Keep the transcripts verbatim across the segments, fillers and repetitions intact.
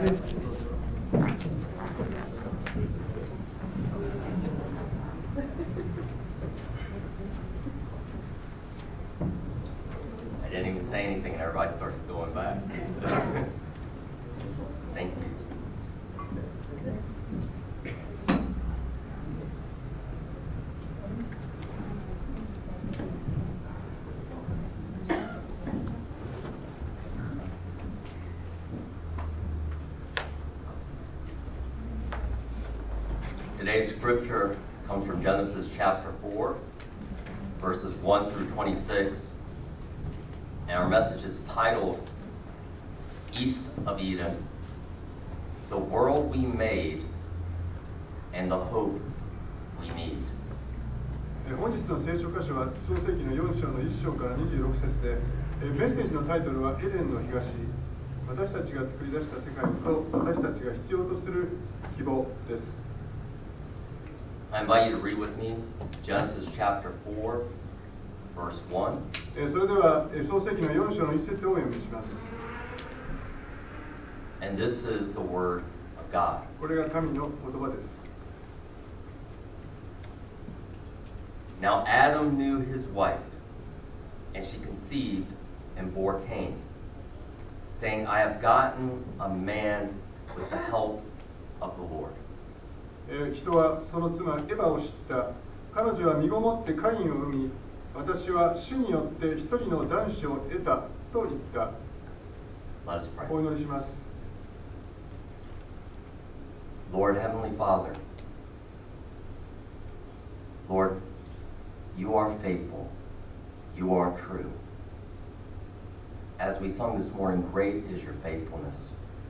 didn't even say anything and everybody starts going back. Thank you. Today's scripture comes from Genesis chapter four, verses one through twenty-six. And our message is titled, East of Eden, the world we made and the hope we need. 本日の聖書箇所は創世記のよん章のいち章からにじゅうろく節で、メッセージのタイトルはエデンの東、私たちが作り出した世界と私たちが必要とする希望です。 I invite you to read with me Genesis chapter four, verse one. それでは創世記のよん章のいち節をお読みします。 And this is the word of God. これが神の言葉です。 Now Adam knew his wife, and she conceived and bore Cain, saying, I have gotten a man with the help of the Lord. 人はその妻エヴァを知った。彼女は身ごもってカインを産み、私は主によって一人の男子を得たと言った。 Let us pray. お祈りします。 Lord, Heavenly Father, Lord, you are faithful. You are true. As we sung this morning, great is your faithfulness.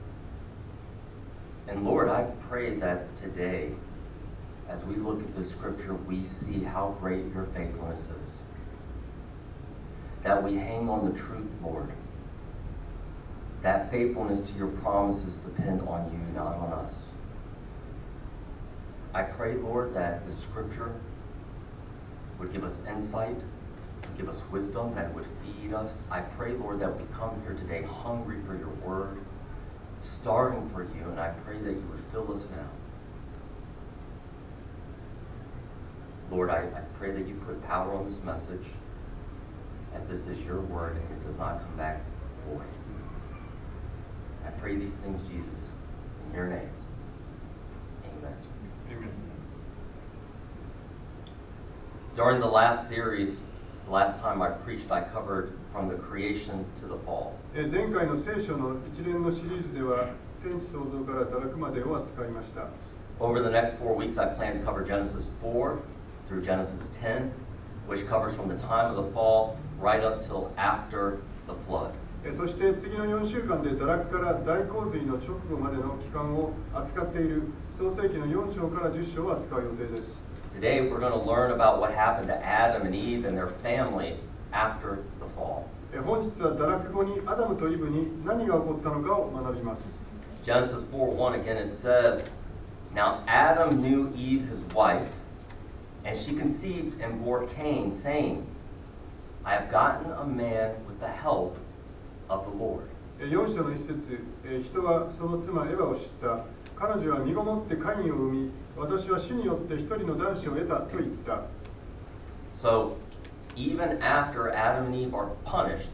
And Lord, I pray that today, as we look at this scripture, we see how great your faithfulness is. That we hang on the truth, Lord. That faithfulness to your promises depend on you, not on us. I pray, Lord, that the scripture would give us insight, would give us wisdom, that it would feed us. I pray, Lord, that we come here today hungry for your word, starving for you, and I pray that you would fill us now. Lord, I, I pray that you put power on this message, as this is your word and it does not come back void. I pray these things, Jesus, in your name. Amen. Amen. During the last series, the last time I preached, I covered from the creation to the fall. 前回の聖書の一連のシリーズでは天地創造から堕落までを扱いました。 Over the next four weeks, I plan to cover Genesis four through Genesis ten, which covers from the time of the fall right up till after the flood. そして次のよん週間で堕落から大洪水の直後までの期間を扱っている創世記のよん章からじゅっ章を扱う予定です。 Today we're going to learn about what happened to Adam and Eve and their family after the fall. 本日は堕落後にアダムとイブに何が起こったのかを学びます。 Genesis four one again it says, Now Adam knew Eve his wife, and she conceived and bore Cain, saying, I have gotten a man with the help of the Lord. よん章の一節、人はその妻エヴァを知った。彼女は身ごもってカインを産み、私は主によって一人の男子を得たと言った。 So, even after Adam and Eve are punished,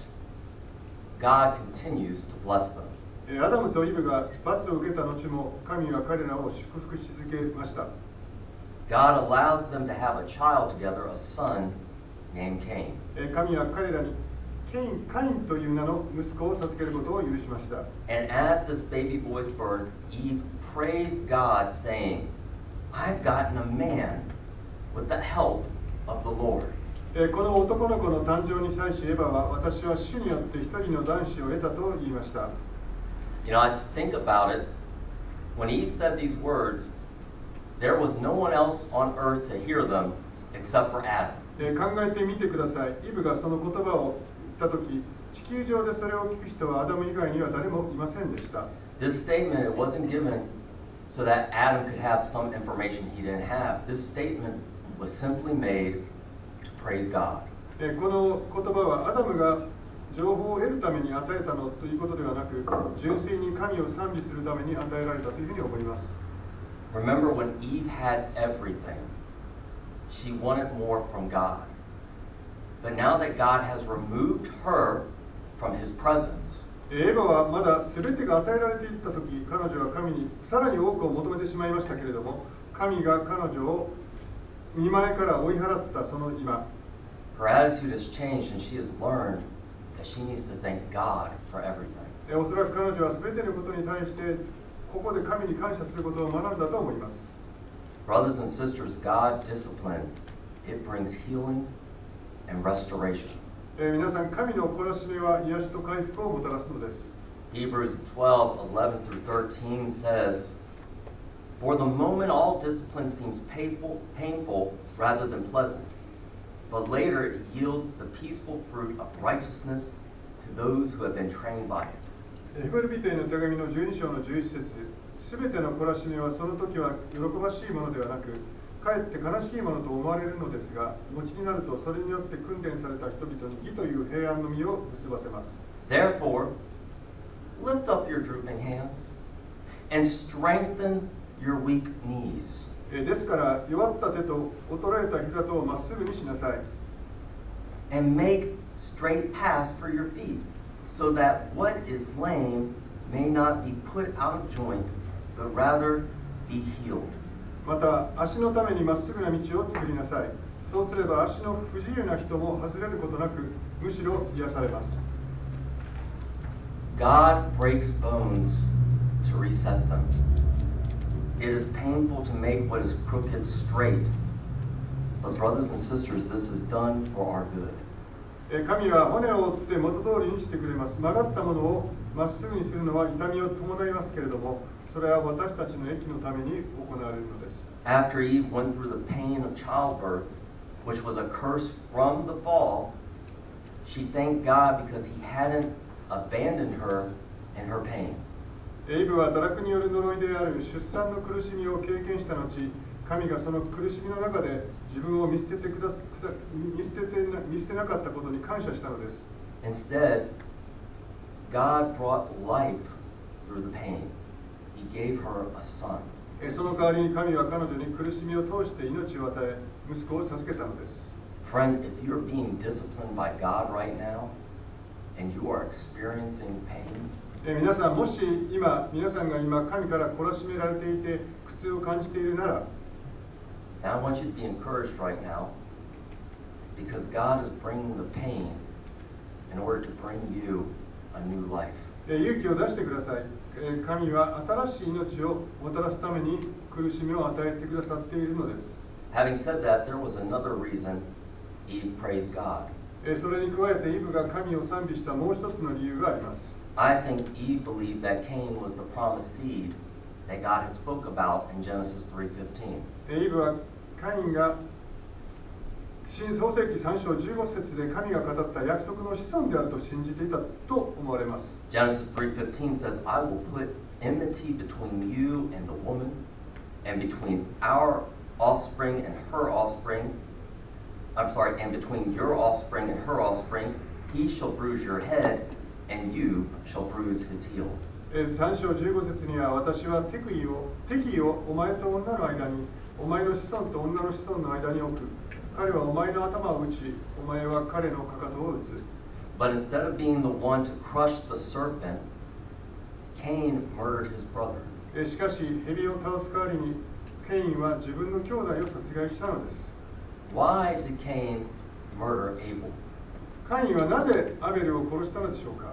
God continues to bless them. アダムとイブが罰を受けた後も神は彼らを祝福し続けました。 God allows them to have a child together, a son named Cain. 神は彼らにケイン、カインという名の息子を授けることを許しました。 And at this baby boy's birth, Eve praised God, saying, I've gotten a man with the help of the Lord. この男の子の誕生に際しエヴァは私は主によって一人の男子を得たと言いました。 You know, I think about it. When Eve said these words, there was no one else on earth to hear them except for Adam. 考えてみてください。イブがその言葉を言ったとき、地球上でそれを聞く人はアダム以外には誰もいませんでした。 This statement, it wasn't given so that Adam could have some information he didn't have. This statement was simply made to praise God. この言葉はアダムが情報を得るために与えたのということではなく、純粋に神を賛美するために与えられたというふうに思います。 Remember when Eve had everything, she wanted more from God. But now that God has removed her from his presence, エヴァはまだ全てが与えられていったとき、彼女は神にさらに多くを求めてしまいましたけれども、神が彼女を見前から追い払ったその今、 her attitude has changed and she has learned that she needs to thank God for everything. おそらく彼女は全てのことに対してここで神に感謝することを学んだと思います。 Brothers and sisters, God discipline, it brings healing and restoration. えー、皆さん、神の懲らしめは癒しと回復をもたらすのです。 Hebrews twelve, eleven through thirteen says, For the moment all discipline seems painful, painful rather than pleasant, but later it yields the peaceful fruit of righteousness to those who have been trained by it. ヘブル人への手紙のじゅうに章のじゅういち節、すべての懲らしめはその時は喜ばしいものではなく、かえって悲しいものと思われるのですが、後になるとそれによって訓練された人々に義という平安の実を結ばせます。 Therefore, lift up your drooping hands and strengthen your weak knees. ですから弱った手と衰えた膝とをまっすぐにしなさい。 And make straight paths for your feet, so that what is lame may not be put out of joint, but rather be healed. また足のためにまっすぐな道を作りなさい。そうすれば足の不自由な人も外れることなく、むしろ癒されます。 God breaks bones to reset them. It is painful to make what is crooked straight. But brothers and sisters, this is done for our good. 神は骨を折って元通りにしてくれます。曲がったものをまっすぐにするのは痛みを伴いますけれども、それは私たちの益のために行われるのです。 After Eve went through the pain of childbirth, which was a curse from the fall, she thanked God because he hadn't abandoned her in her pain. イブは堕落による呪いである出産の苦しみを経験した後、神がその苦しみの中で自分を見捨ててくだ見捨てて見捨てなかったことに感謝したのです。 Instead, God brought life through the pain. He gave her a son. その代わりに神は彼女に苦しみを通して命を与え、息子を授けたのです。 Friend, if you're being disciplined by God right now, and you are experiencing pain, 皆さん、もし今、皆さんが今、神から懲らしめられていて、苦痛を感じているなら、 and I want you to be encouraged right now, because God is bringing the pain in order to bring you a new life. 勇気を出してください。神は新しい命をもたらすために苦しみを与えてくださっているのです。 Having said that, there was another reason Eve praised God. それに加えてイブが神を賛美したもう一つの理由があります。 I think Eve believed that Cain was the promised seed that God had spoke about in Genesis three fifteen. イブはカインが新創世記さん章じゅうご節で神が語った約束の子孫であると信じていたと思われます。 Genesis three fifteen says, I will put enmity between you and the woman, and between our offspring and her offspring. I'm sorry, and between your offspring and her offspring, he shall bruise your head, and you shall bruise his heel. さん章じゅうご節には、私は敵意を敵意をお前と女の間に、お前の子孫と女の子孫の間に置く。彼はお前の頭を打ち、お前は彼のかかとを打つ。 But instead of being the one to crush the serpent, Cain murdered his brother. しかし、蛇を倒す代わりに、ケインは自分の兄弟を殺害したのです。 Why did Cain murder Abel? カインはなぜアベルを殺したのでしょうか。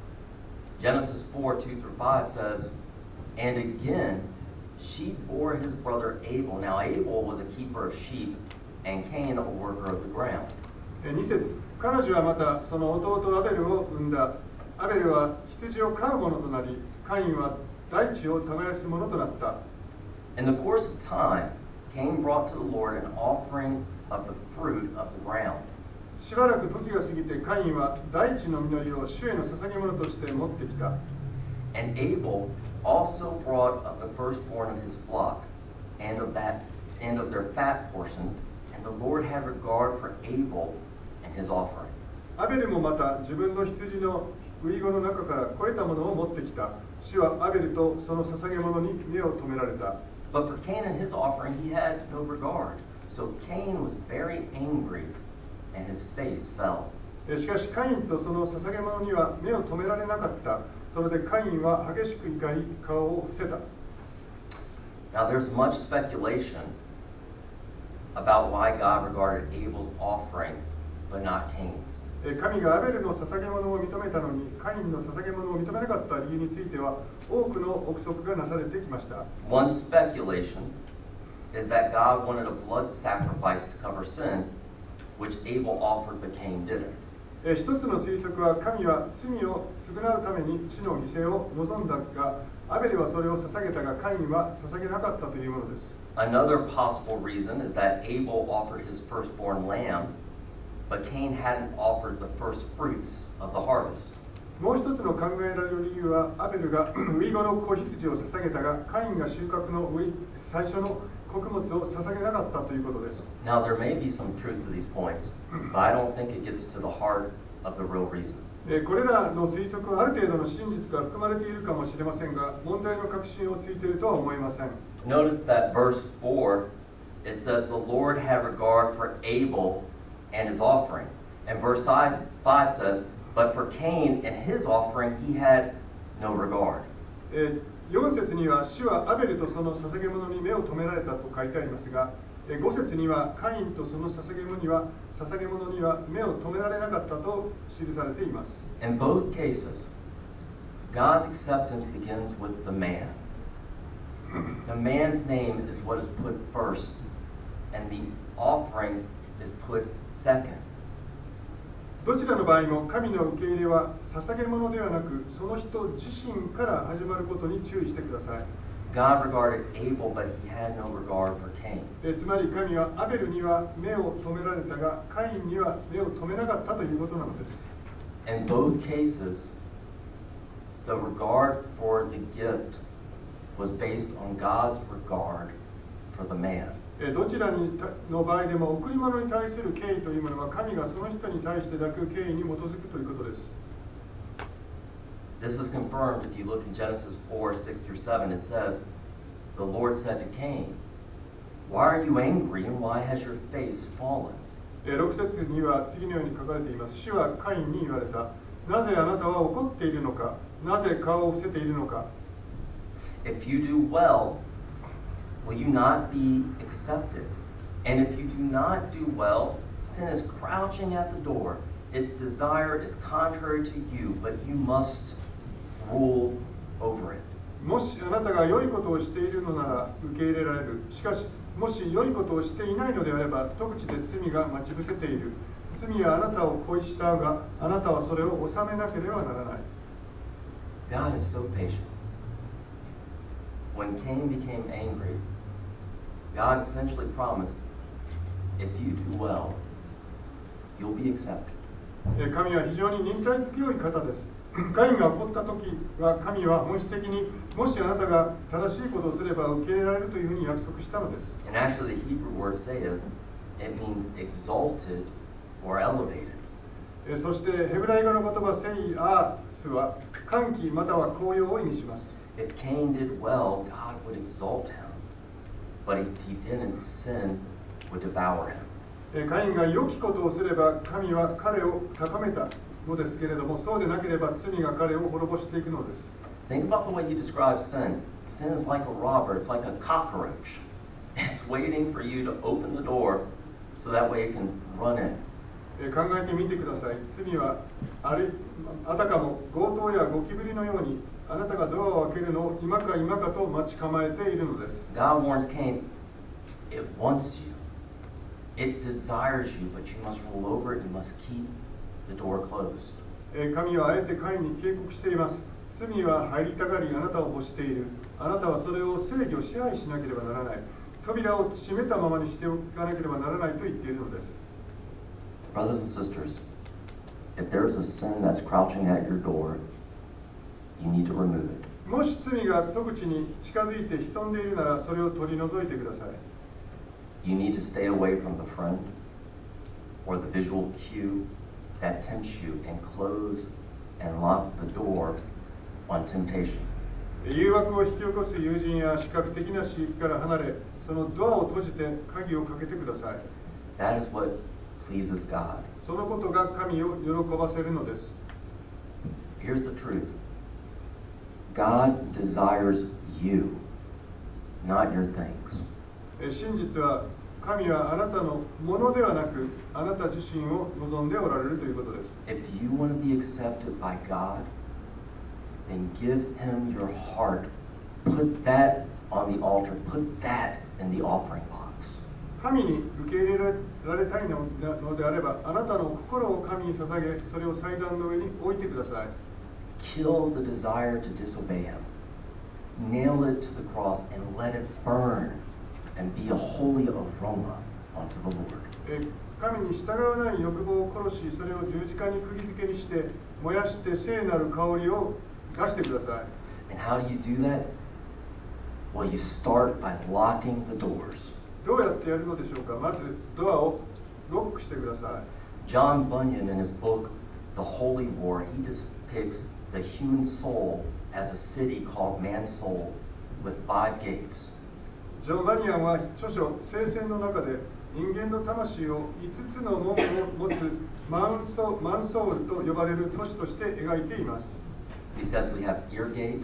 Genesis four two through five says, And again, she bore his brother Abel. Now Abel was a keeper of sheep, and Cain a worker of the ground. に節、彼女はまたその弟アベルを産んだ。アベルは羊を飼う者となり、カインは大地を耕す者となった。 In the course of time, Cain brought to the Lord an offering of the fruit of the ground. しばらく時が過ぎて、カインは大地の実りを主への捧げ物として持ってきた。 And Abel also brought of the firstborn of his flock, and of that and of their fat portions, and the Lord had regard for Abel and his offering. アベルもまた自分の羊の遺語の中から肥えたものを持ってきた。主はアベルとその捧げ物に目を留められた。 But for Cain and his offering, he had no regard. So Cain was very angry, and his face fell. しかしカインとその捧げ物には目を留められなかった。それでカインは激しく怒り、顔を伏せた。 Now there's much speculation about why God regarded Abel's offering, but not Cain's. 神がアベルの捧げ物を認めたのに、カインの捧げ物を認めなかった理由については、多くの憶測がなされてきました。 One speculation is that God wanted a blood sacrifice to cover sin, which Abel offered, but Cain didn't. 一つの推測は、神は罪を償うために死の犠牲を望んだが、アベルはそれを捧げたが、カインは捧げなかったというものです。 Another possible reason is that Abel offered his firstborn lamb, but Cain hadn't offered the first fruits of the harvest. もう一つの考えられる理由は、アベルが遺語の子羊を捧げたが、カインが収穫の最初の穀物を捧げなかったということです。 Now there may be some truth to these points, but I don't think it gets to the heart of the real reason. これらの推測はある程度の真実が含まれているかもしれませんが、問題の核心をついているとは思いません。 Notice that verse four, it says the Lord had regard for Abel and his offering. And verse five says, but for Cain and his offering he had no regard. よん節には、主はアベルとその捧げ物に目を留められたと書いてありますが、ご節には、カインとその捧げ物には、捧げ物には目を留められなかったと記されています。 In both cases, God's acceptance begins with the man. The man's name is what is put first, and the offering is put second. どちらの場合も神の受け入れは捧げ物ではなく、その人自身から始まることに注意してください。 God regarded Abel, but he had no regard for Cain. つまり神はアベルには目を留められたが、カインには目を留めなかったということなのです。 In both cases, the regard for the gift was based on God's regard for the man. どちらにの場合でも贈り物に対する敬意というものは神がその人に対して抱く敬意に基づくということです。 This is confirmed if you look in Genesis four, six through seven. It says, the Lord said to Cain, why are you angry and why has your face fallen? ろく節には次のように書かれています。主はカインに言われた。なぜあなたは怒っているのか。なぜ顔を伏せているのか。 If you do well, will you not be accepted? And if you do not do well, sin is crouching at the door. Its desire is contrary to you, but you must rule over it. もしあなたが良いことをしているのなら受け入れられる。しかし、もし良いことをしていないのであれば、戸口で罪が待ち伏せている。罪はあなたを恋したが、あなたはそれを治めなければならない。 God is so patient. When Cain became angry, God essentially promised, if you do well, you'll be accepted. 神は非常に忍耐強い方です。カインが起こった時は、神は本質的にもしあなたが正しいことをすれば受け入れられるというふうに約束したのです。 And actually, the Hebrew word saith, it means exalted or elevated. そしてヘブライ語の言葉セイアースは歓喜または高揚を意味します。 If Cain did well, God would exalt him. But if he didn't, sin would devour him. カインが良きことをすれば神は彼を高めたのですけれども、そうでなければ罪が彼を滅ぼしていくのです。 Think about the way you describe sin. Sin is like a robber. It's like a cockroach. It's waiting for you to open the door so that way it can run in. 考えてみてください。罪はあるあたかも強盗やゴキブリのようにあなたがドアを開けるのを今か今かと待ち構えているのです。 God warns Cain, it wants you. It desires you, but you must rule over it. You must keep the door closed. 神はあえてカインに警告しています。罪は入りたがりあなたを欲している。あなたはそれを制御支配しなければならない。扉を閉めたままにしておかなければならないと言っているのです。 Brothers and sisters, if there's a sin that's crouching at your door, you need to remove it. もし罪が戸口に近づいて潜んでいるならそれを取り除いてください。 You need to stay away from the friend or the visual cue that tempts you and close and lock the door on temptation. 誘惑を引き起こす友人や視覚的な刺激から離れ、そのドアを閉じて鍵をかけてください。 That is what pleases God. そのことが神を喜ばせるのです。 Here's the truth. God desires you, not your things. 真実は、神はあなたのものではなく、あなた自身を望んでおられるということです。 If you want to be accepted by God, then give him your heart. Put that on the altar. Put that in the offering box. 神に受け入れられたいのであれば、あなたの心を神に捧げ、それを祭壇の上に置いてください。 Kill the desire to disobey him. Nail it to the cross and let it burn and be a holy aroma unto the Lord. 神に従わない欲望を殺し、それを十字架に釘付けにして、燃やして聖なる香りを出してください。 And how do you do that? Well, you start by locking the doors. どうやってやるのでしょうか。まずドアをロックしてください。 John Bunyan, in his book The Holy War, he depicts the human soul as a city called Man's Soul with five gates. ジョン・バニアンは著書「聖戦」の中で人間の魂をいつつの門を持つマンソマンソールと呼ばれる都市として描いています。 He says we have ear gate,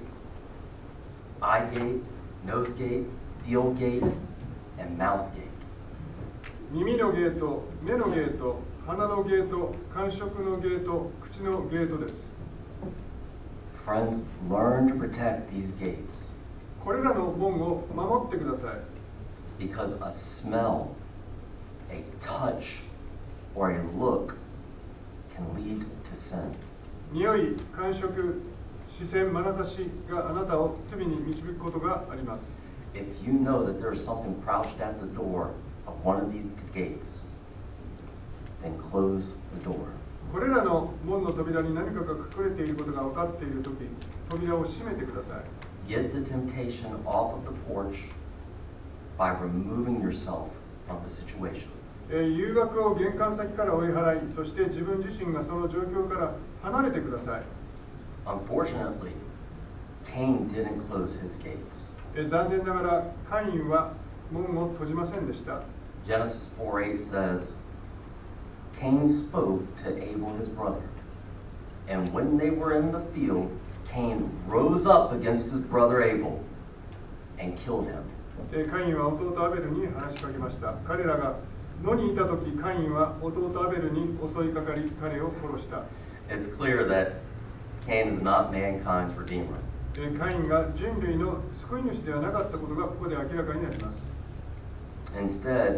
eye gate, nose gate, feel gate, and mouth gate. 耳のゲート、目のゲート、鼻のゲート、感触のゲート、口のゲートです。 Friends, learn to protect these gates. これらの門を守ってください。 Because a smell, a touch, or a look can lead to sin. 匂い、感触、視線、眼差しがあなたを罪に導くことがあります。 If you know that there's something crouched at the door of one of these gates, then close the door. これらの門の扉に何かが隠れていることが分かっているとき、扉を閉めてください。 Get the temptation off of the porch by removing yourself from the situation. 誘惑を玄関先から追い払い、そして自分自身がその状況から離れてください。 Unfortunately, Cain didn't close his gates. 残念ながらカインは門を閉じませんでした。 Genesis four eight says, Cain spoke to Abel his brother, and when they were in the field, Cain rose up against his brother Abel and killed him. カインは弟アベルに話しかけました。彼らが野にいたとき、カインは弟アベルに襲いかかり、彼を殺した。 It's clear that Cain is not mankind's redeemer. カインが人類の救い主ではなかったことがここで明らかになります。 Instead,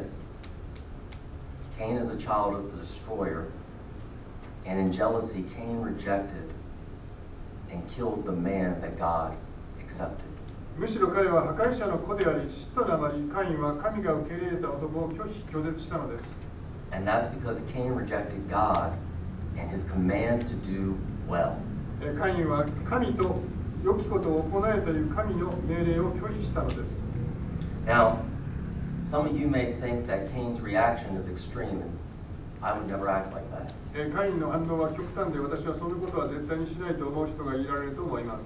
Cain is a child of the destroyer, and in jealousy, Cain rejected and killed the man that God accepted. むしろ彼は破壊者の子であり、嫉妬のあまり、カインは神が受け入れた男を拒否拒絶したのです。 And that's because Cain rejected God and his command to do well. カインは神と良きことを行えという神の命令を拒否したのです。 Now, some of you may think that Cain's reaction is extreme, and I would never act like that. カインの反応は極端で、私はそのことは絶対にしないと思う人がいられると思います。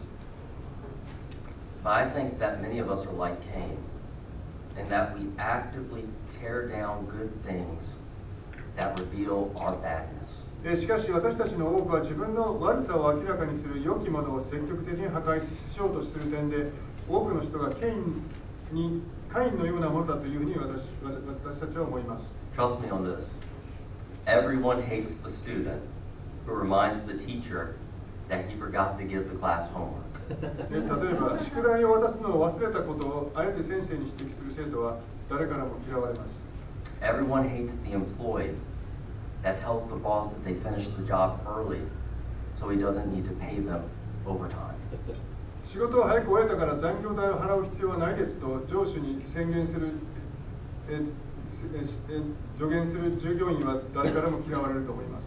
But I think that many of us are like Cain, in that we actively tear down good things that reveal our badness. しかし私たちの多くは自分の悪さを明らかにする良きものを積極的に破壊しようとする点で、多くの人がケインにカインのようなものだというふうに 私, 私たちは思います。 Trust me on this. Everyone hates the student who reminds the teacher that he forgot to give the class homework. 例えば、宿題を渡すのを忘れたことをあえて先生に指摘する生徒は誰からも嫌われます。 Everyone hates the employee that tells the boss that they finished the job early, so he doesn't need to pay them overtime. 仕事を早く終えたから残業代を払う必要はないですと上司に宣言する、ええ助言する従業員は誰からも嫌われると思います。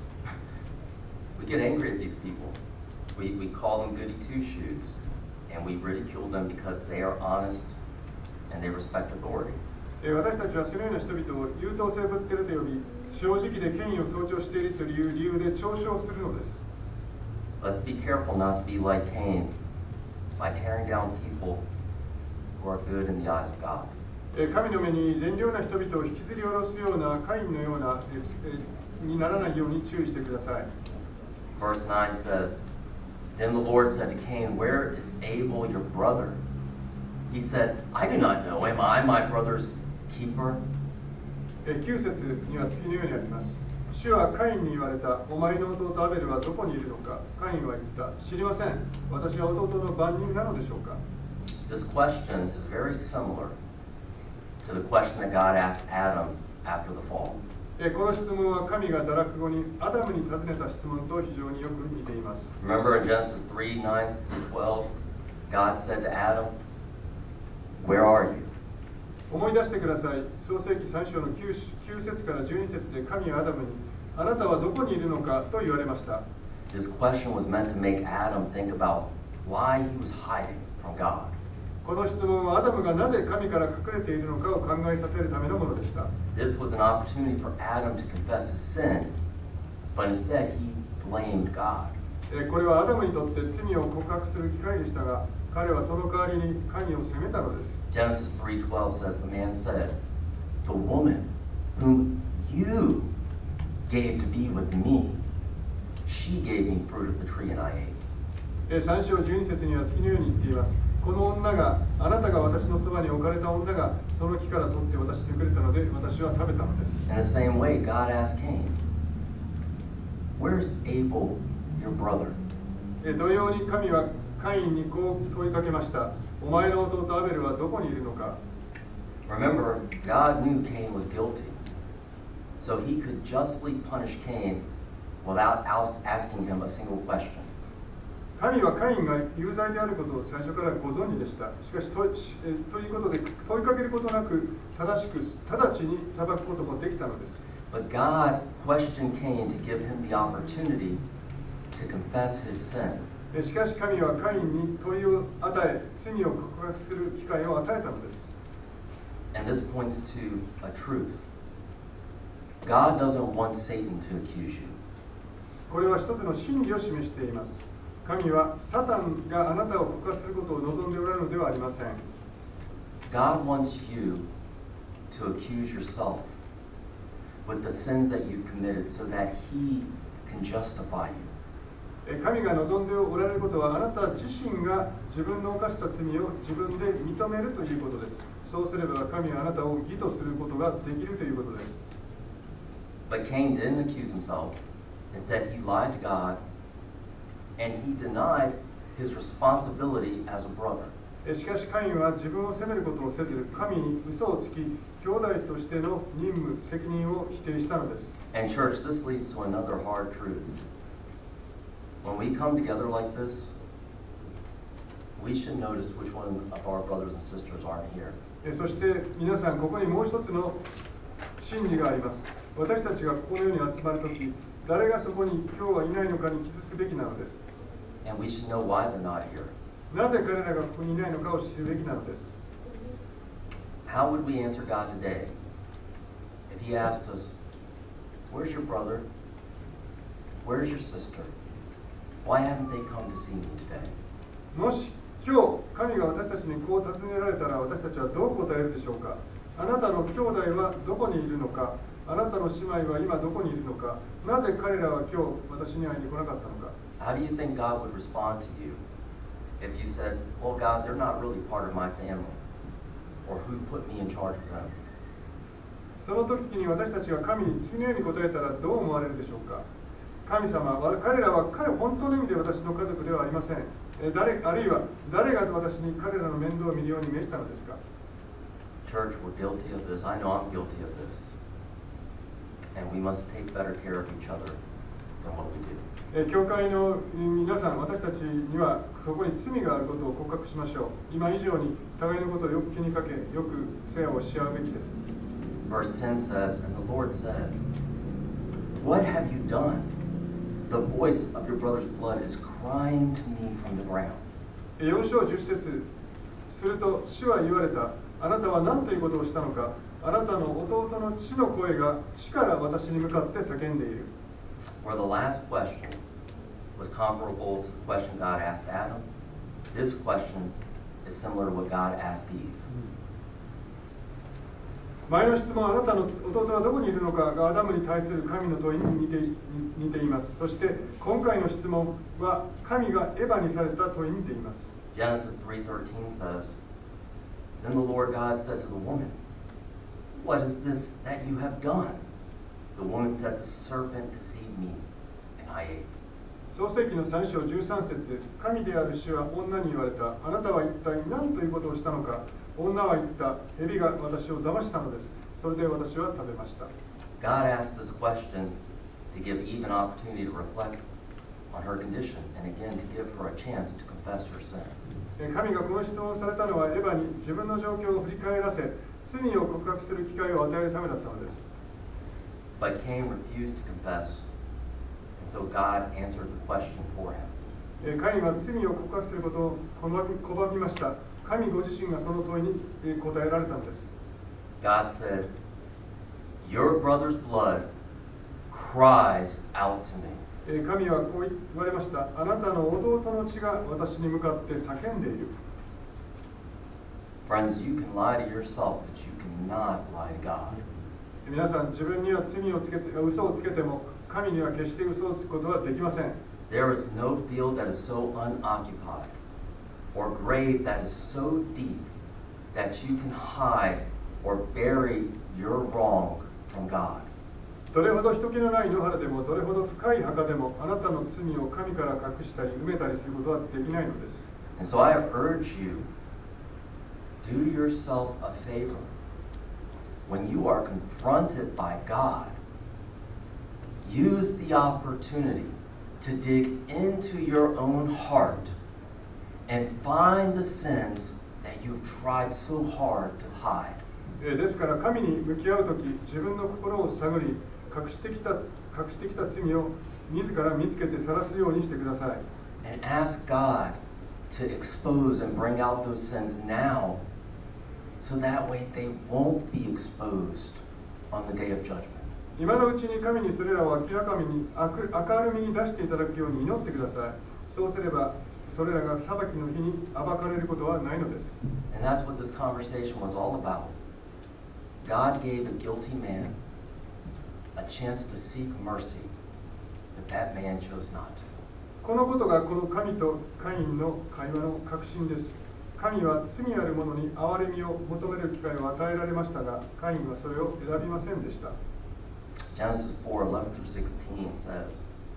We get angry at these people. We, we call them goody two-shoes, and we ridicule them because they are honest and they respect authority. 私たちはそのような人々を優等生ぶってると呼び、 正直で権威を象徴しているという理由で嘲笑するのです。 Let's be careful not to be like Cain by tearing down people who are good in the eyes of God. 神の目に善良な人々を引きずり下ろすようなカインのようなにならないように注意してください。 Verse nine says, Then the Lord said to Cain, Where is Abel your brother? He said, I do not know. Am I my brother's keeper? きゅう節には次のようにあります。主はカインに言われた。お前の弟アベルはどこにいるのか。カインは言った。知りません。私は弟の番人なのでしょうか。 This question is very similar to the question that God asked Adam after the fall. この質問は神が堕落後にアダムに尋ねた質問と非常によく似ています。 Remember in Genesis three, nine through twelve, God said to Adam, Where are you? 思い出してください。創世記さん章の 9, 9節からじゅうに節で神はアダムに、あなたはどこにいるのかと言われました。 This question was meant to make Adam think about why he was hiding from God. この質問はアダムがなぜ神から隠れているのかを考えさせるためのものでした。 This was an opportunity for Adam to confess his sin, but instead he blamed God. これはアダムにとって罪を告白する機会でしたが、彼はその代わりに神を責めたのです。 Genesis three twelve says, The man said, The woman whom you gave to be with me, she gave me fruit of the tree and I ate. さん章じゅうに節には次のように言っています。この女が、あなたが私のそばに置かれた女が、その木から取って私にくれたので、私は食べたのです。 In the same way, God asked Cain, Where's Abel, your brother? 同様に神はカインにこう問いかけました。お前の弟アベルはどこにいるのか。 Remember, God knew Cain was guilty, so he could justly punish Cain without asking him a single question. 神はカインが有罪であることを最初からご存知でした。しかし と, ということで問いかけることなく正しく直ちに裁くこともできたのです。 But God questioned Cain to give him the opportunity to confess his sin. しかし神はカインに問いを与え、罪を告白する機会を与えたのです。 And this points to a truth. God doesn't want Satan to accuse you. これは一つの真理を示しています。神はサタンがあなたを告発することを望んでおられるのではありません。 God wants you to accuse yourself with the sins that you've committed so that He can justify you. 神が望んでおられることはあなた自身が自分の犯した罪を自分で認めるということです。そうすれば神はあなたを義とすることができるということです。 But Cain didn't accuse himself. Instead, he lied to God and he denied his responsibility as a brother. しかしカインは自分を責めることをせず、神に嘘をつき、兄弟としての任務、責任を否定したのです。 And church, this leads to another hard truth. When we come together like this, we should notice which one of our brothers and sisters aren't here. そして皆さん、ここにもう一つの真理があります。私たちがこのように集まるとき、誰がそこに今日はいないのかに気づくべきなのです。 And we should know why they're not here. なぜ彼らがここにいないのかを知るべきなのです。 How would we answer God today if He asked us, Where's your brother? Where's your sister? Why haven't they come to see me today? もし今日神が私たちにこう尋ねられたら私たちはどう答えるでしょうか。あなたの兄弟はどこにいるのか。あなたの姉妹は今どこにいるのか。なぜ彼らは今日私に会いに来なかったのか。 How do you think God would respond to you if you said, Well, God, they're not really part of my family, or who put me in charge of them? その時に私たちが神に次のように答えたらどう思われるでしょうか。神様、彼らは彼本当の意味で私の家族ではありません。誰あるいは誰が私に彼らの面倒を見るように命じたのですか。 Church, we're guilty of this. I know I'm guilty of this. And we must take better care of each other than what we do. 教会の皆さん、私たちにはそこに罪があることを告白しましょう。今以上に互いのことをよく気にかけ、よく世話をし合うべきです。 Verse ten says, And the Lord said, What have you done? The voice of your brother's blood is crying to me from the ground. よん章じゅっ節すると主は言われた。あなたは何ということをしたのか。 あなたの弟の地の声が地から私に向かって叫んでいる。 Where the last question was comparable to the question God asked Adam, this question is similar to what God asked Eve. 前の質問、あなたの弟はどこにいるのかがアダムに対する神の問いに似て似ています。そして今回の質問は神がエヴァにされた問いに似ています。 Genesis three thirteen says, Then the Lord God said to the woman, What is this that you have done? The woman said, The serpent deceived me, and I ate. 創世記のさん章じゅうさん節、神である主は女に言われた。あなたは一体何ということをしたのか。女は言った。蛇が私を騙したのです。それで私は食べました。 God asked this question to give Eve an opportunity to reflect on her condition, and again to give her a chance to confess her sin. 神がこの質問をされたのはエヴァに自分の状況を振り返らせ、罪を告白する機会を与えるためだったのです。 But Cain refused to confess, and so God answered the question for him. カインは罪を告白することを拒みました。神ご自身がその問いに答えられたのです。 God said, Your brother's blood cries out to me. 神はこう言われました。あなたの弟の血が私に向かって叫んでいる。 Friends, you can lie to yourself, but you cannot lie to God. 皆さん、自分には罪をつけて、嘘をつけても、神には決して嘘をつくことはできません。 There is no field that is so unoccupied or grave that is so deep that you can hide or bury your wrong from God. どれほど人気のない野原でも、どれほど深い墓でも、あなたの罪を神から隠したり埋めたりすることはできないのです。 And so I urge you, do yourself a favor. When you are confronted by God, use the opportunity to dig into your own heart and find the sins that you've tried so hard to hide. ですから神に向き合うとき、自分の心を探り、隠してきた隠してきた罪を自ら見つけて晒すようにしてください。 And ask God to expose and bring out those sins now, so that way they won't be exposed on the day of judgment. 今のうちに神にそれらを明らかに明るみに出していただくように祈ってください。そうすればそれらが裁きの日に暴かれることはないのです。 And that's what this conversation was all about. God gave a guilty man a chance to seek mercy, but that man chose not to. このことがこの神とカインの会話の核心です。神は罪ある者に憐れみを求める機会を与えられましたが、カインはそれを選びませんでした。 Genesis four eleven through sixteen says,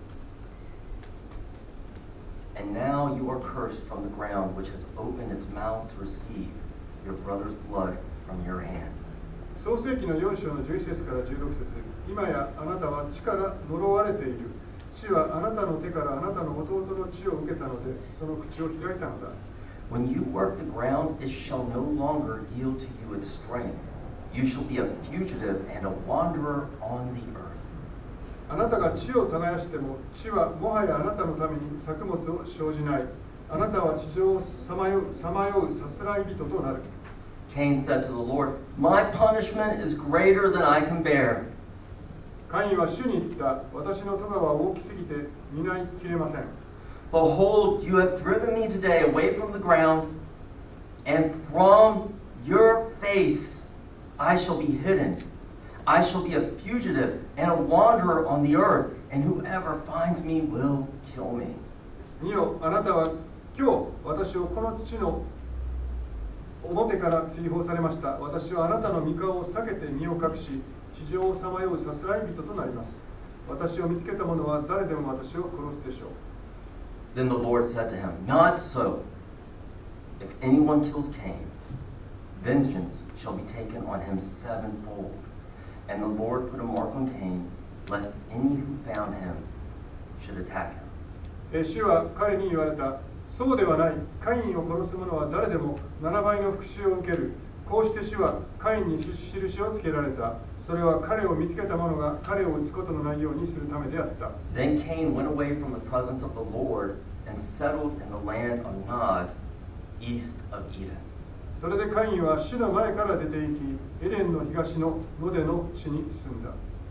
And now you are cursed from the ground, which has opened its mouth to receive your brother's blood from your hand. 創世記のよん章のじゅういち節からじゅうろく節、今やあなたは地から呪われている。地はあなたの手からあなたの弟の血を受けたので、その口を開いたのだ。 When you work the ground, it shall no longer yield to you its strength. You shall be a fugitive and a wanderer on the earth. あなたが地を耕しても、地はもはやあなたのために作物を生じない。あなたは地上をさまよう、さまようさすらい人となる。 Cain said to the Lord, My punishment is greater than I can bear. カインは主に言った。私の咎は大きすぎて担いきれません。 Behold, you have driven me today away from the ground, and from your face I shall be hidden. I shall be a fugitive and a wanderer on the earth, and whoever finds me will kill me. 見よ、あなたは今日私をこの地の表から追放されました。私はあなたの御顔を避けて身を隠し、地上をさまようさすらい人となります。私を見つけた者は誰でも私を殺すでしょう。 Then the Lord said to him, Not so. If anyone kills Cain, vengeance shall be taken on him sevenfold. And the Lord put a mark on Cain, lest any who found him should attack him. 主は彼に言われた。そうではない。カインを殺す者は誰でもななばいの復讐を受ける。こうして主はカインに印をつけられた。それは彼を見つけた者が彼を撃つことのないようにするためであった。 Then Cain went away from the presence of the Lord and settled in the land of Nod, east of Eden. それでカインは主の前から出て行き、エデンの東の野での地に住んだ。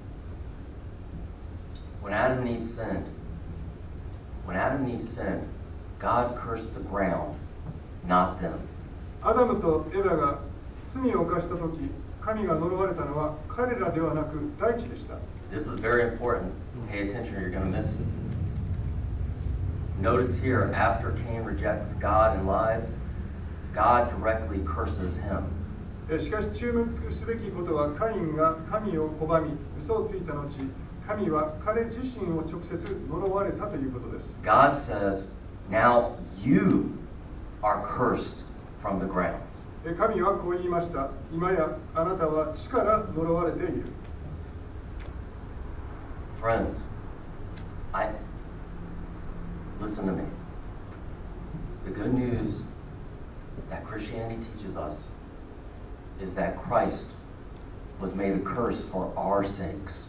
When Adam and Eve sinned, when Adam and Eve sinned, God cursed the ground, not them. アダムとエバが罪を犯したとき、神が呪われたのは彼らではなく大地でした。 This is very important. Pay attention or you're going to miss it. Notice here, after Cain rejects God and lies, God directly curses him. しかし注目すべきことは、カインが神を拒み、嘘をついた後、神は彼自身を直接呪われたということです。 God says, now you are cursed from the ground. 神はこう言いました。今やあなたは地から呪われている。 Friends, I listen to me. The good news that Christianity teaches us is that Christ was made a curse for our sakes.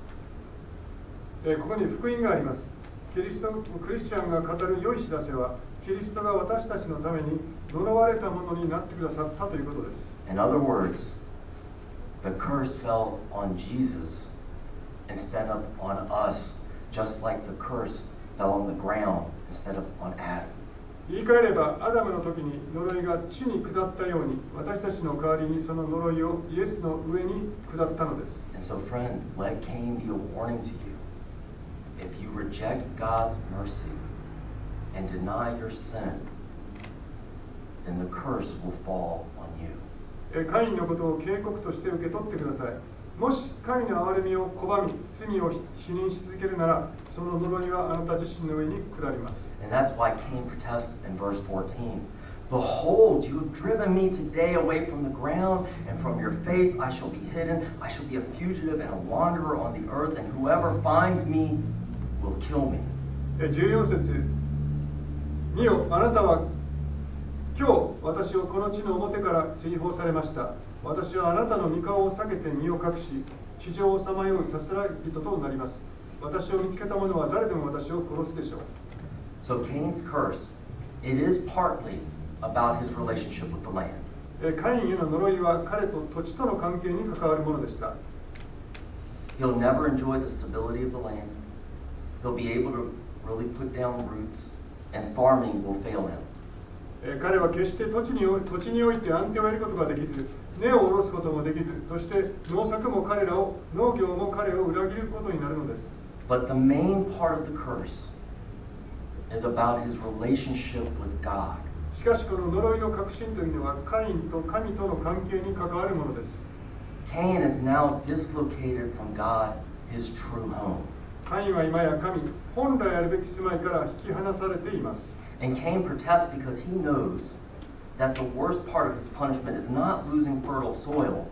ここに福音があります。キリスト、クリスチャンが語る良い知らせは、キリストが私たちのために呪われたものになってくださったということです。 In other words, the curse fell on Jesus instead of on us, just like the curse fell on the ground instead of on Adam. 言い換えれば、アダムの時に呪いが地に下ったように、私たちの代わりにその呪いをイエスの上に下ったのです。 And so, friend, let Cain be a warning to you. If you reject God's mercy and deny your sin, then the curse will fall on you. カインのことを警告として受け取ってください。もし神の憐れみを拒み、罪を否認し続けるなら、その呪いはあなた自身の上に下ります。 And that's why Cain protests in verse fourteen. Behold, you have driven me today away from the ground, and from your face I shall be hidden. I shall be a fugitive and a wanderer on the earth, and whoever finds me will kill me. じゅうよん節、見よ、あなたは今日私をこの地の表から追放されました。私はあなたの御顔を避けて身を隠し、地上をさまようさすらい人となります。私を見つけた者は誰でも私を殺すでしょう。 So Cain's curse, it is partly about his relationship with the land. カインへの呪いは彼と土地との関係に関わるものでした。 He'll never enjoy the stability of the land. He'll be able to really put down roots, and farming will fail him. 彼は決して土地に、土地において安定を得ることができず、根を下ろすこともできず、そして農作も彼らを、農業も彼を裏切ることになるのです。 But the main part of the curse is about his relationship with God. しかしこの呪いの核心というのは、カインと神との関係に関わるものです。 Cain is now dislocated from God, his true home. カインは今や神、本来あるべき住まいから引き離されています。 And Cain protests because he knows that the worst part of his punishment is not losing fertile soil,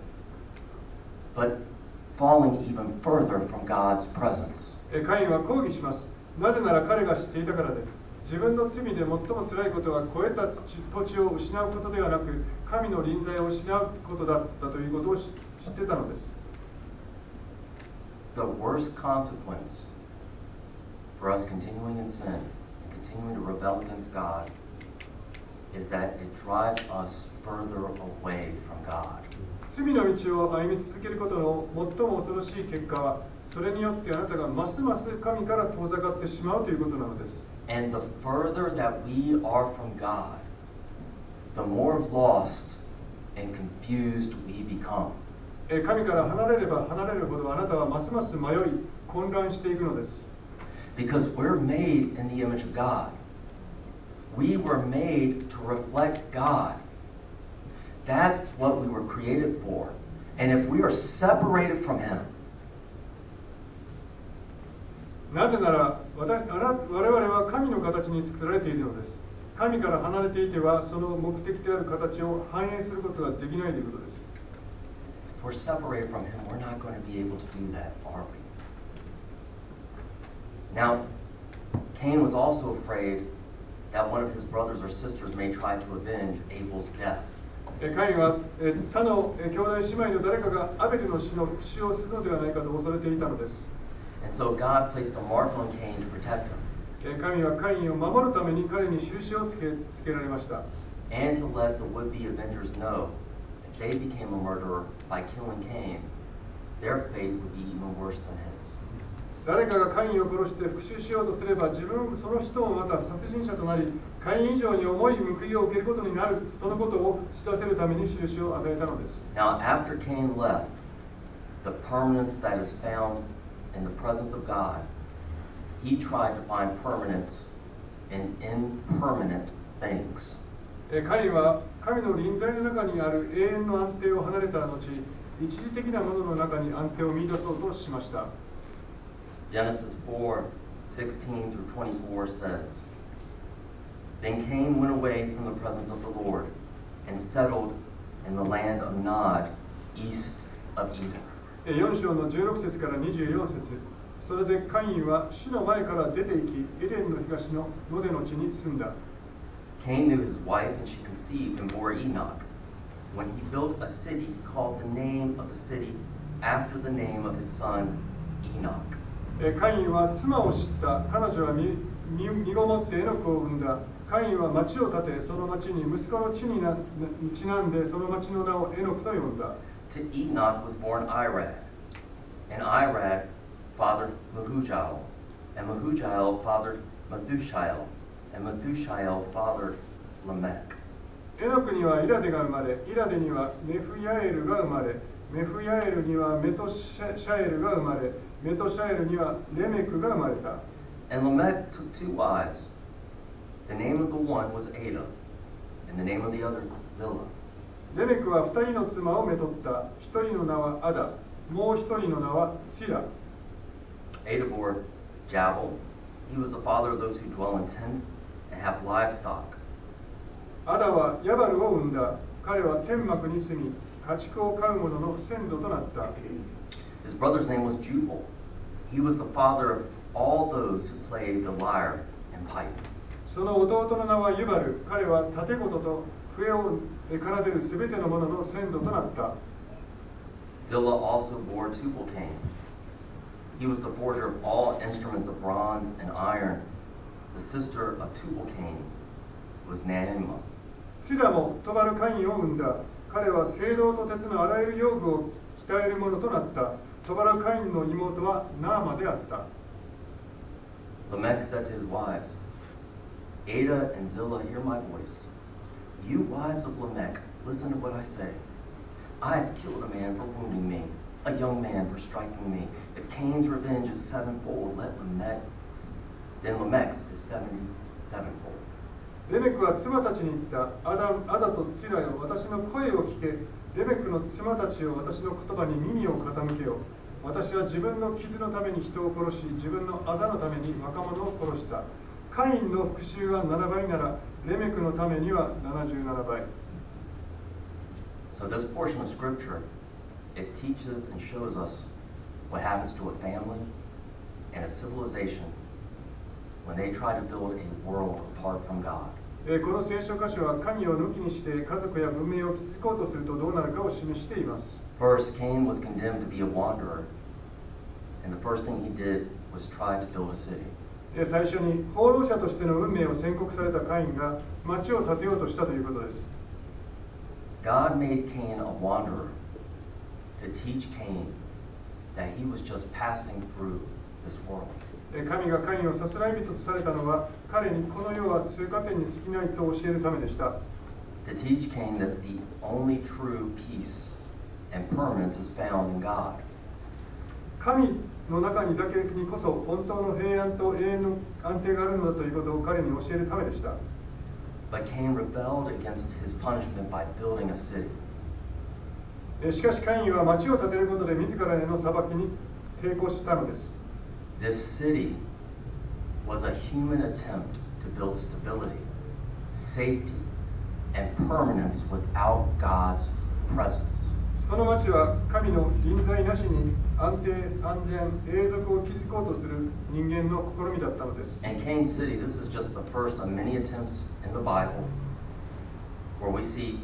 but falling even further from God's presence. カインは抗議します。なぜなら彼が知っていたからです。自分の罪で最も辛いことは肥えた土地を失うことではなく、神の臨在を失うことだったということを知ってたのです。 The worst consequence for us continuing in sin and continuing to rebel against God is that it drives us further away from God. 罪の道を歩み続けることの最も恐ろしい結果は、それによってあなたがますます神から遠ざかってしまうということなのです。 And the further that we are from God, the more lost and confused we become. 神から離れれば離れるほどあなたはますます迷い、混乱していくのです。 Because we're made in the image of God. We were made to reflect God. That's what we were created for. And if we are separated from Him, なぜなら我々は神の形に作られているのです。神から離れていてはその目的である形を反映することができないということです。 if we're separated from Him, we're not going to be able to do that, are we? Now, Cain was also afraid that one of his brothers or sisters may try to avenge Abel's death. カインは他の兄弟姉妹の誰かがアベルの死の復讐をするのではないかと恐れていたのです。 And so God placed a mark on Cain to protect him. 神はカインを守るために彼に印をつけ、つけられました。 and to let the would-be avengers know if they became a murderer by killing Cain, their fate would be even worse than his. 誰かがカインを殺して復讐しようとすれば、自分その人もまた殺人者となり、カイン以上に重い報いを受けることになる、そのことを知らせるために印を与えたのです。 Now, after Cain left, the permanence that is found in the presence of God, he tried to find permanence in impermanent things. カインは神の臨在の中にある永遠の安定を離れた後、一時的なものの中に安定を見出そうとしました。 Genesis four, sixteen through twenty-four says, Then Cain went away from the presence of the Lord and settled in the land of Nod, east of Eden. よん章のじゅうろく節からにじゅうよん節。それでカインは主の前から出て行き、エデンの東のノデの地に住んだ。 Cain knew his wife, and she conceived and bore Enoch. When he built a city, he called the name of the city after the name of his son Enoch. カインは妻を知った。彼女は身ごもってエノクを産んだ。カインは町を建て、その町に息子の地にちなんで、その町の名をエノクと呼んだ。 To Enoch was born Irad, and Irad fathered Mehujael, and Mehujael fathered Methushael, and Methushael fathered Lamech. エノクにはイラデが生まれ、イラデにはメフヤエルが生まれ、メフヤエルにはメトシャエルが生まれ、メトシャエルにはレメクが生まれた。 And Lamech took two wives. The name of the one was Ada, and the name of the other Zillah. レメクは二人の妻をめとった。一人の名はアダ、もう一人の名はツィラ。 Ada bore Jabal. He was the father of those who dwell in tents and have livestock. アダはヤバルを生んだ。彼は天幕に住み、家畜を飼う者の先祖となった。 His brother's name was Jubal. He was the father of all those who played the lyre and pipe. その弟の名はユバル。彼は盾事と笛を奏でるすべての者の先祖となった。 Zillah also bore Tubal-Cain. He was the forger of all instruments of bronze and iron. The sister of Tubal-Cain was Naamah. ツィラもトバルカインを生んだ。彼は青銅と鉄のあらゆる用具を鍛える者となった。トバルカインの妹はナーマであった。 Lamech said to his wives, Ada and Zillah, hear my voice. You wives of Lamech, listen to what I say. I have killed a man for wounding me, a young man for striking me. If Cain's revenge is sevenfold, let Lamech's, then Lamech's is seventy-sevenfold. レメクは妻たちに言った。アダ、アダとツィラよ、私の声を聞け。レメクの妻たちよ、私の言葉に耳を傾けよ。私は自分の傷のために人を殺し、自分の痣のために若者を殺した。カインの復讐はななばいなら、レメクのためにはななじゅうななばい。 So this portion of scripture, it teaches and shows us what happens to a family and a civilization when they try to build a world apart from God. この聖書箇所は神を抜きにして家族や文明を築こうとするとどうなるかを示しています。 First, Cain was condemned to be a wanderer, and the first thing he did was try to build a city. 最初に放浪者としての運命を宣告されたカインが町を建てようとしたということです。 God made Cain a wanderer to teach Cain that he was just passing through this world. 神がカインをさすらい人とされたのは彼にこの世は通過点に過ぎないと教えるためでした。 To teach Cain that the only true peace and permanence is found in God. 神の中にだけにこそ本当の平安と永遠の安定があるのだということを彼に教えるためでした。 But Cain rebelled against his punishment by building a city. しかしカインは町を建てることで自らへの裁きに抵抗したのです。 This city was a human attempt to build stability, safety, and permanence without God's presence. その町は神の臨在なしに安定、安全、永続を築こうとする人間の試みだったのです。 And Cain City, this is just the first of many attempts in the Bible where we see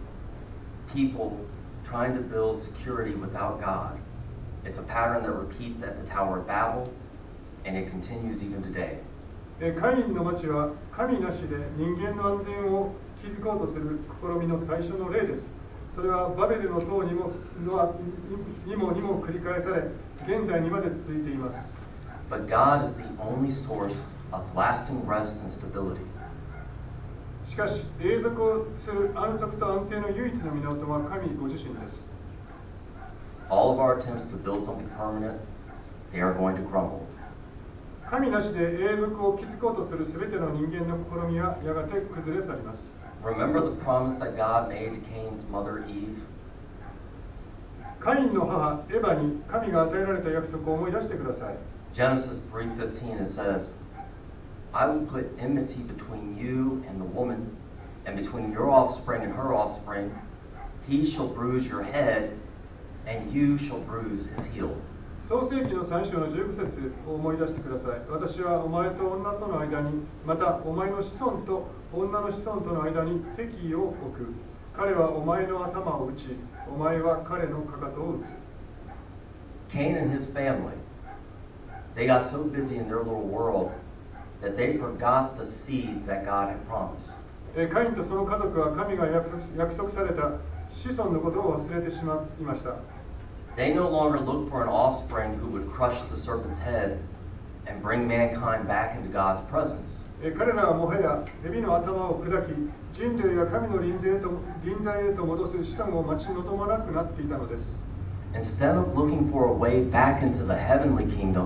people trying to build security without God. It's a pattern that repeats at the Tower of Babel, and it continues even today. カインの町は神なしで人間の安全を築こうとする試みの最初の例です。それはバベルの塔にものにもにも繰り返され、現代にまで続いています。 But God is the only source of lasting rest and stability. しかし、永続をする安息と安定の唯一の源は神ご自身です。 All of our attempts to build something permanent, they are going to crumble. 神なしで永続を築こうとするすべての人間の試みはやがて崩れ去ります。 Remember the promise that God made to Cain's mother Eve? カインの母エバに神が与えられた約束を思い出してください。 Genesis three fifteen, it says, I will put enmity between you and the woman, and between your offspring and her offspring. He shall bruise your head, and you shall bruise his heel. 創世記のさん章のじゅうご節を思い出してください。私はお前と女との間に、またお前の子孫と女の子孫との間に敵意を置く。彼はお前の頭を打ち、お前は彼のかかとを打つ。 Cain and his family, they got so busy in their little world that they forgot the seed that God had promised. カインとその家族は神が約束、約束された子孫のことを忘れてしまいました。 They no longer looked for an offspring who would crush the serpent's head and bring mankind back into God's presence. 彼らはもはや蛇の頭を砕き、人類や神の臨在へと臨在へと戻す子孫を待ち望まなくなっていたのです。 Instead of looking for a way back into the heavenly kingdom,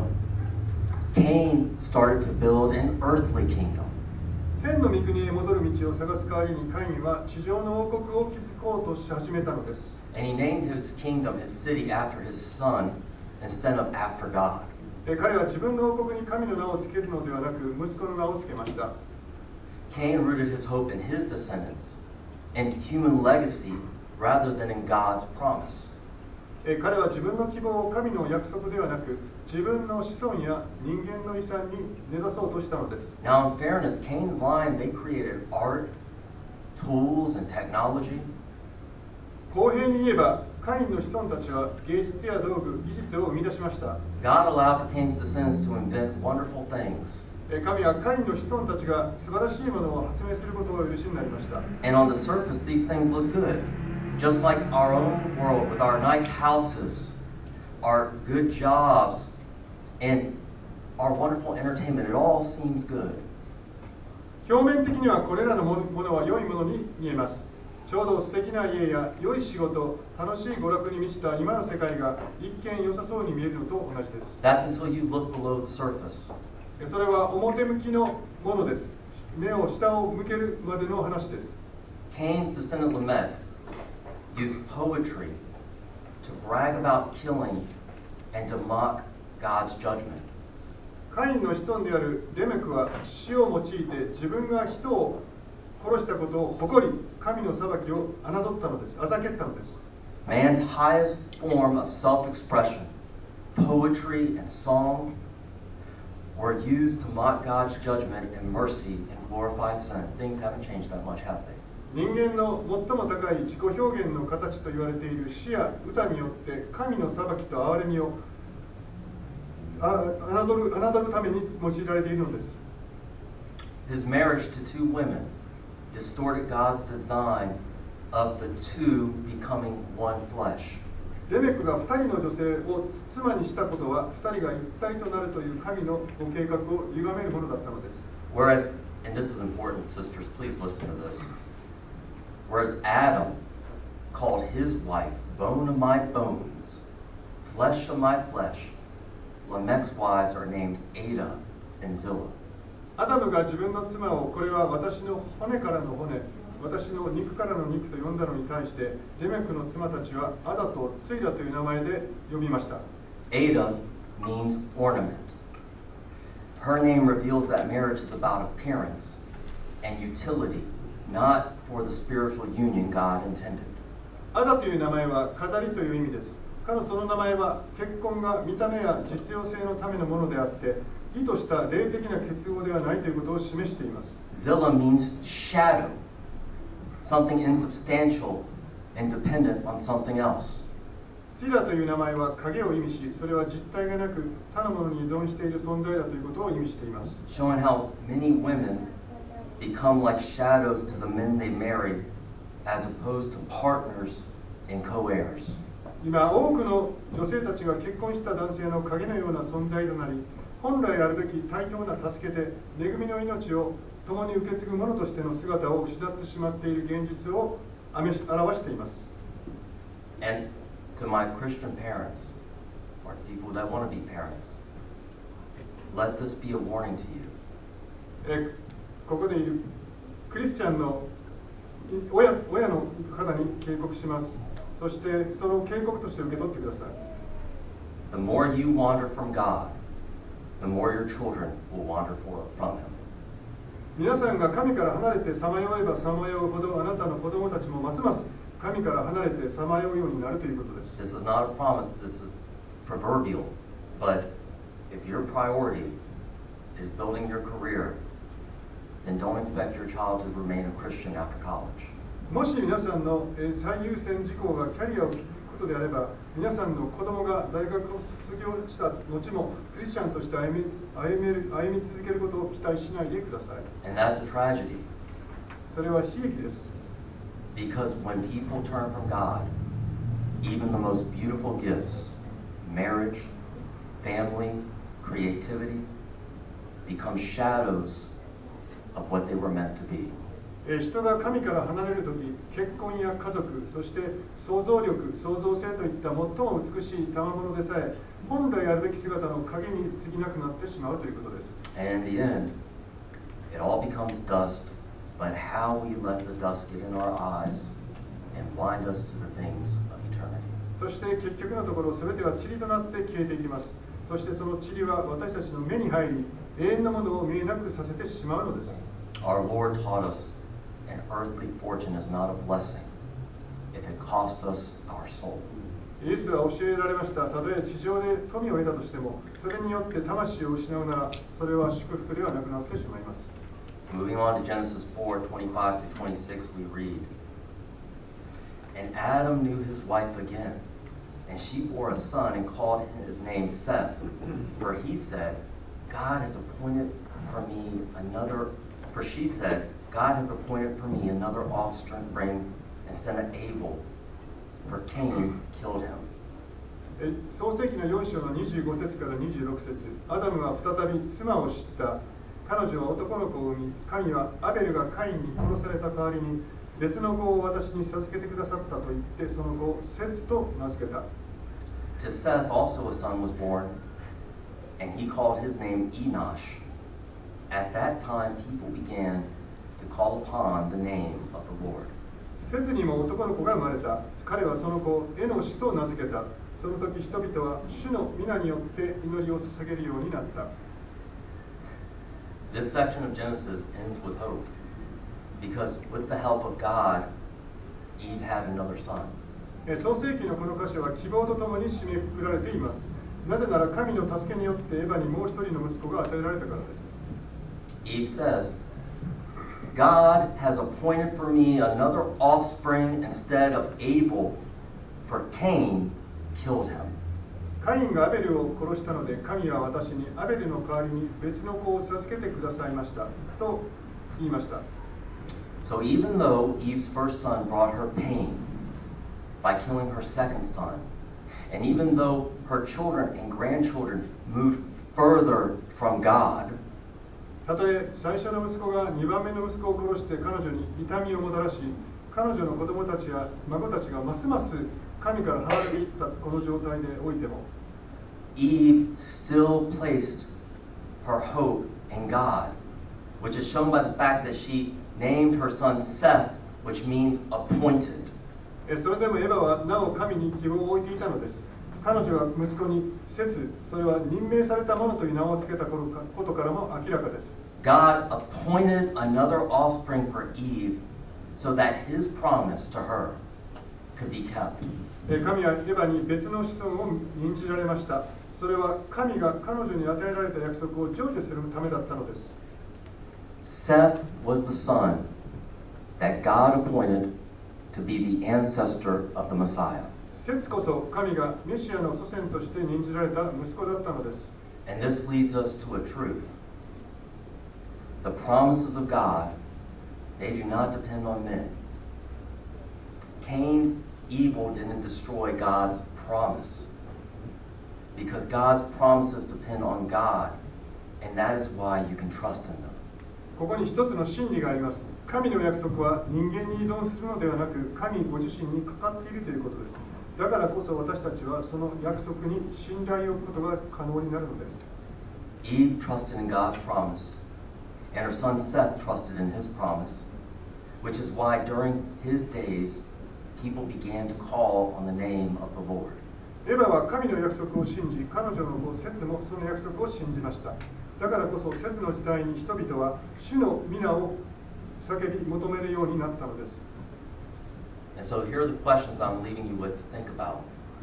Cain started to build an earthly kingdom. 天の御国へ戻る道を探す代わりにカインは地上の王国を築こうとし始めたのです。 And he named his kingdom, his city, after his son instead of after God. 彼は自分の王国に神の名をつけるのではなく息子の名をつけました。 Cain rooted his hope in his descendants and human legacy rather than in God's promise. 彼は自分の希望を神の約束ではなく自分の子孫や人間の遺産に根ざそうとしたのです。 Now, in fairness, Cain's line, they created art, tools, and technology. 公平に言えば、カインの子孫たちは芸術や道具、技術を生み出しました。 God allowed for Cain's descendants to invent wonderful things. 神はカインの子孫たちが素晴らしいものを発明することをお許しになりました。 And on the surface, these things look good. Just like our own world with our nice houses, our good jobs, and our wonderful entertainment, it all seems good. 表面的にはこれらのものは良いものに見えます。ちょうど素敵な家や良い仕事、楽しい娯楽に満ちた今の世界が一見良さそうに見えるのと同じです。 That's until you look below the surface. それは表向きのものです。目を下を向けるまでの話です。 Cain's descendant Lamech used poetry to brag about killing and to mock God's judgment. カインの子孫であるレメクは詩を用いて自分が人を殺したことを誇り、神の裁きを侮ったのです。あざけったのです。 Man's highest form of self-expression, poetry and song, were used to mock God's judgment and mercy and glorify sin. Things haven't changed that much, have they? 人間の最も高い自己表現の形と言われている詩や歌によって神の裁きと憐れみをあ侮る、侮るために用いられているのです。 His marriage to two women distorted God's design of the two becoming one flesh. レメクが二人の女性を妻にしたことは二人が一体となるという神のご計画を歪めるものだったのです。 Whereas, and this is important, sisters, please listen to this. Whereas Adam called his wife bone of my bones, flesh of my flesh, Lamech's wives are named Ada and Zillah. アダムが自分の妻をこれは私の骨からの骨、私の肉からの肉と呼んだのに対して、レメクの妻たちはアダとツイラという名前で呼びました。 Ada means ornament. Her name reveals that marriage is about appearance and utility, not for the spiritual union God intended. アダという名前は飾りという意味です。かのその名前は結婚が見た目や実用性のためのものであって、意図した霊的な結合ではないということを示しています。 Zillah means shadow, something insubstantial and dependent on something else. ツイラという名前は影を意味し、それは実体がなく他のものに依存している存在だということを意味しています。 Showing how many women become like shadows to the men they marry, as opposed to partners in co-heirs. 今多くの女性たちが結婚した男性の影のような存在となり、本来あるべき対等な助けて恵みの命を共に受け継ぐ者としての姿を失ってしまっている現実を表しています。 And to my Christian parents, or people that want to be parents, let this be a warning to you. えここでいるクリスチャンの親, 親の方に警告します。そしてその警告として受け取ってください。 The more you wander from God, the more your children will wander for, from Him. 皆さんが神から離れてさまよえばさまようほど、あなたの子供たちもますます神から離れてさまようようになるということです。 This is not a promise, this is proverbial. But if your priority is building your career, then don't expect your child to remain a Christian after college. もし皆さんの最優先事項がキャリアを築くことであれば、皆さんの子供が大学を卒業した後もクリスチャンとして歩み、歩める、歩み続けることを期待しないでください。 And that's a tragedy. それは悲劇です。 Because when people turn from God, even the most beautiful gifts, marriage, family, creativity, become shadows of what they were meant to be. 人が神から離れるとき、結婚や家族、そして想像力、創造性といった最も美しい賜物でさえ、本来あるべき姿の影に過ぎなくなってしまうということです。 And in the end, it all becomes dust, but how we let the dust get in our eyes and blind us to the things of eternity. そして結局のところ、すべては塵となって消えていきます。そしてその塵は私たちの目に入り、永遠のものを見えなくさせてしまうのです。 Our Lord taught us an earthly fortune is not a blessing if it cost us our soul. イエスは教えられました。たとえ地上で富を得たとしても、それによって魂を失うなら、それは祝福ではなくなってしまいます。 Moving on to Genesis four, twenty-five through twenty-six, we read, And Adam knew his wife again, and she bore a son and called his name Seth. For he said, God has appointed for me another, for she said, God has appointed for me another offspring instead of Abel, for Cain killed him. 創世記のよん章のにじゅうご節からにじゅうろく節、アダムは再び妻を知った。彼女は男の子を産み、神はアベルがカインに殺された代わりに別の子を私に授けてくださったと言って、その子をセツと名付けた。 To Seth also a son was born, and he called his name Enosh. At that time people began to call upon the name of the Lord. セツにも男の子が生まれた。彼はその子をエノシと名付けた。その時人々は主の皆によって祈りを捧げるようになった。 This section of Genesis ends with hope, because with the help of God, Eve had another son. 創世記のこの箇所は希望とともに締めくくられています。なぜなら神の助けによってエヴァにもう一人の息子が与えられたからです。 Eve says, God has appointed for me another offspring instead of Abel, for Cain killed him. カインがアベルを殺したので、神は私にアベルの代わりに別の子を授けてくださいましたと言いました。 So even though Eve's first son brought her pain by killing her second son, and even though her children and grandchildren moved further from God, たとえ最初の息子がにばんめの息子を殺して彼女に痛みをもたらし、彼女の子供たちや孫たちがますます神から離れていったこの状態でおいても、 Eve still placed her hope in God, which is shown by the fact that she named her son Seth, which means appointed. それでもエヴァはなお神に希望を置いていたのです。彼女は息子にセツ、それは任命されたものという名を付けたことからも明らかです。 God appointed another offspring for Eve so that his promise to her could be kept. 神はエヴァに別の子孫を任じられました。それは神が彼女に与えられた約束を成就するためだったのです。 Seth was the son that God appointed to be the ancestor of the Messiah. セツこそ神がメシアの祖先として任じられた息子だったのです。 And this leads us to a truth. The promises of God They do not depend on men. Cain's evil didn't destroy God's promise, because God's promises depend on God, and that is why you can trust in them. ここに一つの真理があります。神の約束は人間に依存するのではなく、神ご自身にかかっているということです。だからこそ私たちはその約束に信頼を置くことが可能になるのです。 Eve trusted in God's promise, and her son Seth trusted in his promise, which is why during his days, people began to call on the name of the Lord. エヴァは神の約束を信じ、彼女の子セツもその約束を信じました。だからこそセツの時代に人々は主の皆を叫び求めるようになったのです。 And so here are the questions I'm leaving you with to think about.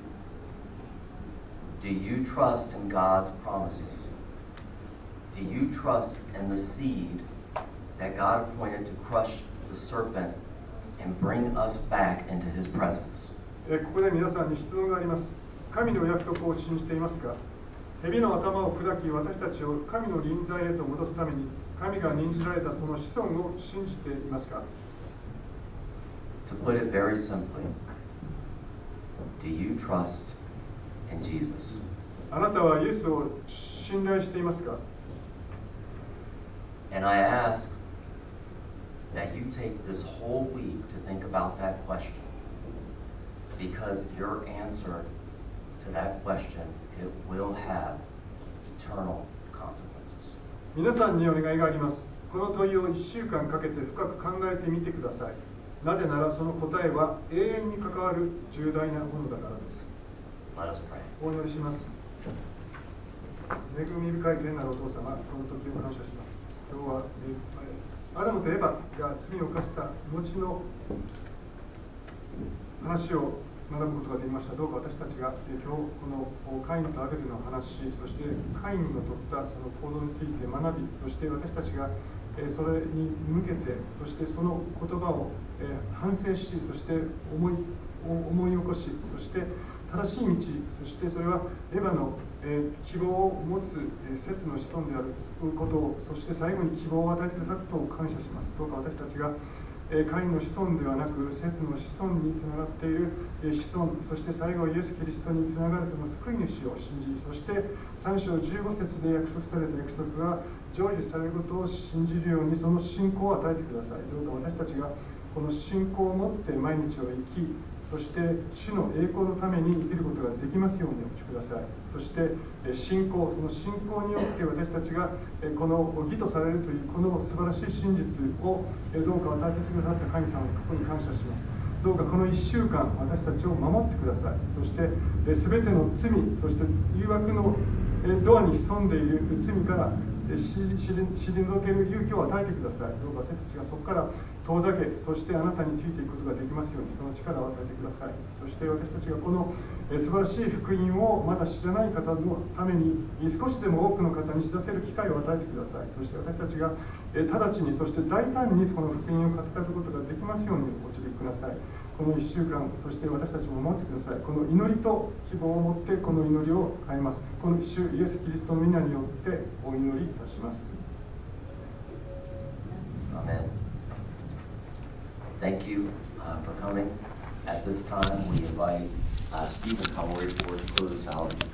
Do you trust in God's promises? Do you trust in the seed that God appointed to crush the serpent and bring us back into his presence? ここで皆さんに質問があります。神の約束を信じていますか？蛇の頭を砕き、私たちを神の臨在へと戻すために、神が任じられたその子孫を信じていますか？ To put it very simply, do you trust in Jesus? あなたはイエスを信頼していますか？ And I ask that you take this whole week to think about that question, because your answer to that question, it will have eternal consequences. 皆さんにお願いがあります。この問いをいっしゅうかんかけて深く考えてみてください。なぜならその答えは永遠に関わる重大なものだからです。 Let us pray. お祈りします。恵み深い天なるお父様、この時を感謝します。今日は、えー、アダムとエバが罪を犯した後の話を学ぶことができました。どうか私たちが、えー、今日このカインとアベルの話、そしてカインの取ったその行動について学び、そして私たちがそれに向けて、そしてその言葉を反省し、そして思い、思い起こし、そして正しい道、そしてそれはエヴァの希望を持つ節の子孫であることを、そして最後に希望を与えてくださることを感謝します。どうか私たちがカインの子孫ではなく、節の子孫につながっている子孫、そして最後イエス・キリストにつながるその救い主を信じ、そしてさん章じゅうご節で約束された約束が成就されることを信じるように、その信仰を与えてください。どうか私たちがこの信仰を持って毎日を生き、そして主の栄光のために生きることができますようにお待ちください。そして信仰、その信仰によって私たちがこの義とされるというこの素晴らしい真実をどうか与えてくださった神様にここに感謝します。どうかこのいっしゅうかん私たちを守ってください。そして全ての罪、そして誘惑のドアに潜んでいる罪から退ける勇気を与えてください。どうか私たちがそこから遠ざけ、そしてあなたについていくことができますように、その力を与えてください。そして私たちがこの素晴らしい福音をまだ知らない方のために少しでも多くの方に知らせる機会を与えてください。そして私たちが直ちに、そして大胆にこの福音を語ることができますようにお導きください。このいっしゅうかん、そして私たちも守ってください。この祈りと希望を持ってこの祈りを変えます。この主イエス・キリストの皆によってお祈りいたします。 Amen. Thank you uh, for coming. At this time, we invite uh, Stephen Conway to close us out.